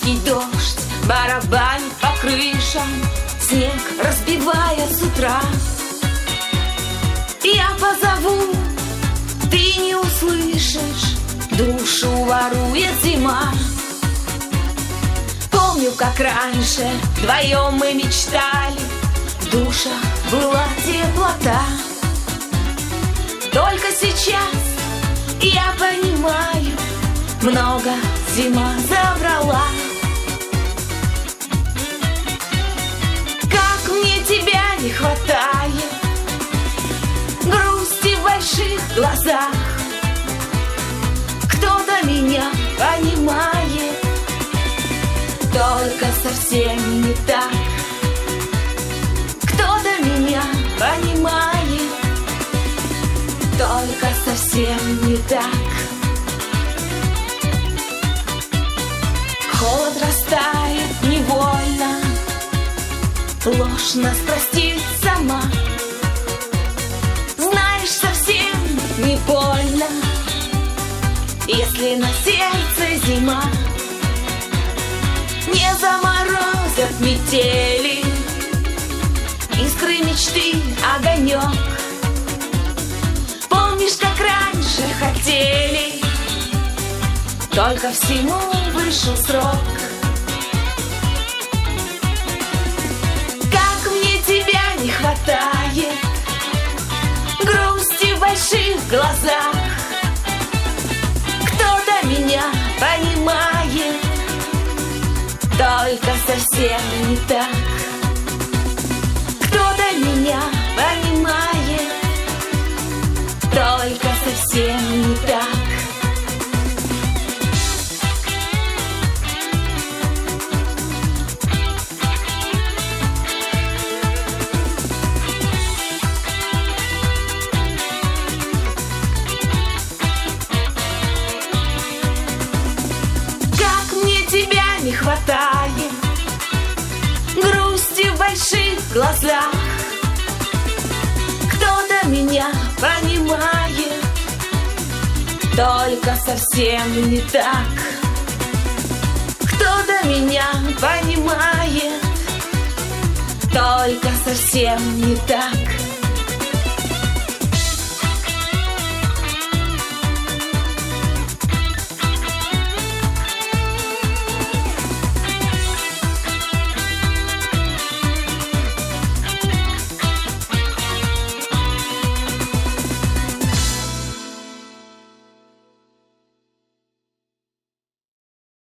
Мелкий дождь барабанит по крышам, снег разбивая с утра. Я позову, ты не услышишь, душу ворует зима. Помню, как раньше вдвоем мы мечтали, в душах была теплота. Только сейчас я понимаю, много зима забрала. Как мне тебя не хватает, грусти в больших глазах. Кто-то меня понимает, только совсем не так. Кто-то меня понимает, только совсем не так. Холод растает невольно, ложь нас простит сама. Знаешь, совсем не больно, если на сердце зима. Не заморозят метели, искры мечты огонек. Помнишь, как раньше хотели, только всему вышел срок. Как мне тебя не хватает, грусти в больших глазах. Кто-то меня понимает, только совсем не так. Кто-то меня понимает, только совсем не так. Не хватает грусти в больших глазах. Кто-то меня понимает, только совсем не так. Кто-то меня понимает, только совсем не так.